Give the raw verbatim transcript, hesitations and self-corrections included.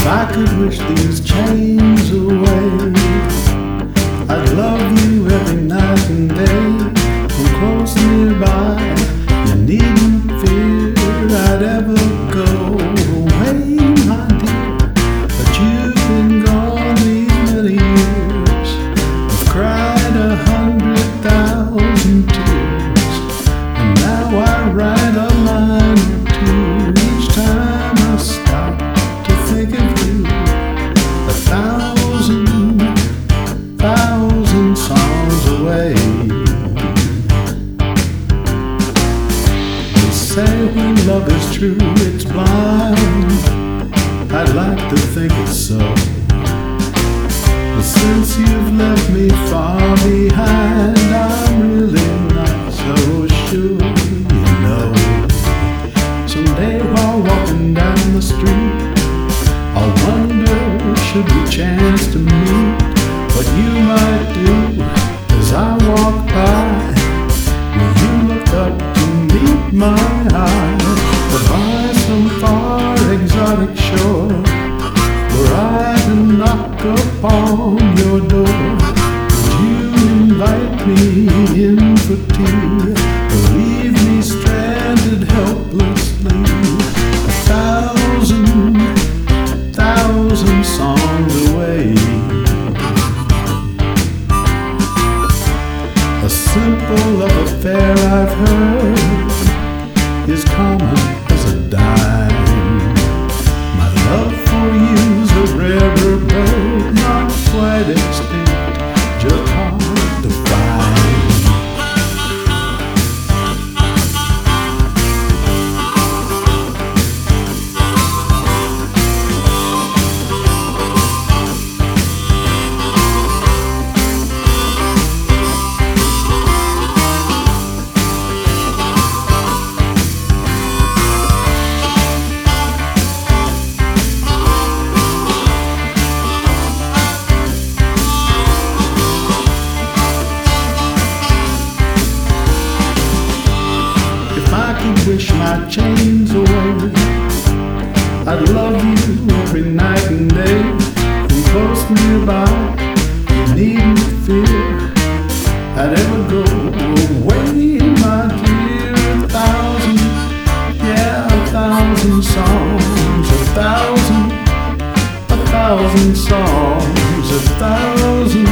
I could wish these chains away, I'd love you every night and day. From close nearby, you needn't fear I'd ever go away, my dear. But you've been gone these many years, I've cried a hundred thousand tears, and now I write a line or two each time I stop to think of you. A thousand, thousand songs away. They say when love is true, it's blind. I'd like to think it's so, but since you've left me far behind, I'm really not so sure, you know. Someday while walking down the street, I'll wonder, should we chance to meet, what you might do as I walk by. Will you look up to meet my eye, or by some far exotic shore, were I to knock upon your door, would you invite me in for tea, or leave me stranded helplessly? A thousand, thousand songs away. A simple love affair, I've heard, is common as a dime. My love for you's a rarer bird, not quite extinct, just hard to find. If I could wish my chains away, I'd love you every night and day. From close nearby, you needn't fear I'd ever go away, my dear. A thousand, yeah, a thousand songs, a thousand, a thousand songs, a thousand